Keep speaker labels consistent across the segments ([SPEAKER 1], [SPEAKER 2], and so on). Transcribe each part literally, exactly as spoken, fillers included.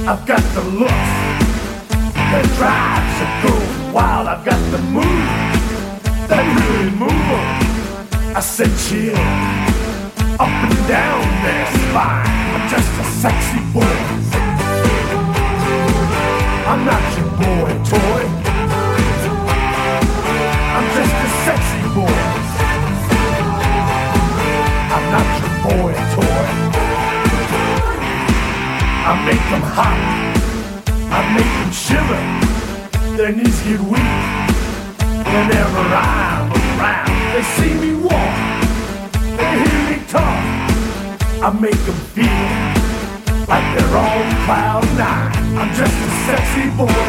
[SPEAKER 1] I've got the looks that drives a girl wild. I've got the move that really move 'em. I said chill up and down their spine. I'm just a sexy boy. I'm not your boy toy. I'm just a sexy boy. I'm not your boy toy. I make them hot, I make them shiver. Their knees get weak whenever I'm around. They see me walk, they hear me talk. I make them feel like they're on cloud nine. I'm just a sexy boy.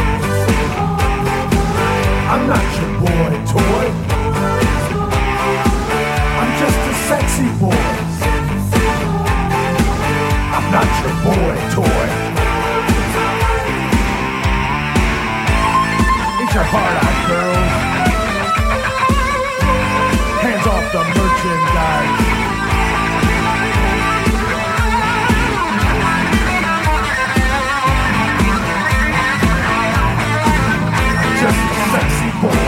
[SPEAKER 1] I'm not your boy toy. I'm just a sexy boy. I'm not your boy toy. Ain't your heart out, girls? Hands off the merchandise. I'm just a sexy boy.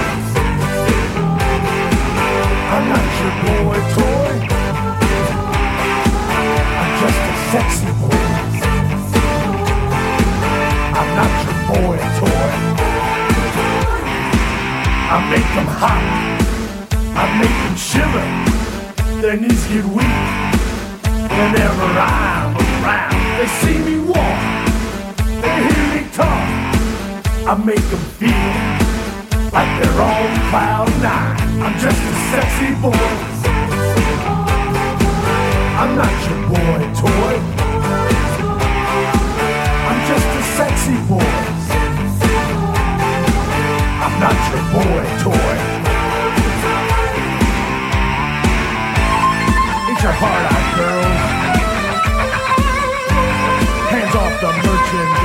[SPEAKER 1] I'm not your boy toy. I'm just a sexy boy. I'm not your boy toy. I make them hot, I make them shiver. Their knees get weak whenever I'm around. They see me walk, they hear me talk. I make them feel like they're on cloud nine. I'm just a sexy boy. I'm not your boy toy. I'm just a sexy boy. I'm not your boy toy. Eat your heart out, girls. Hands off the merchandise.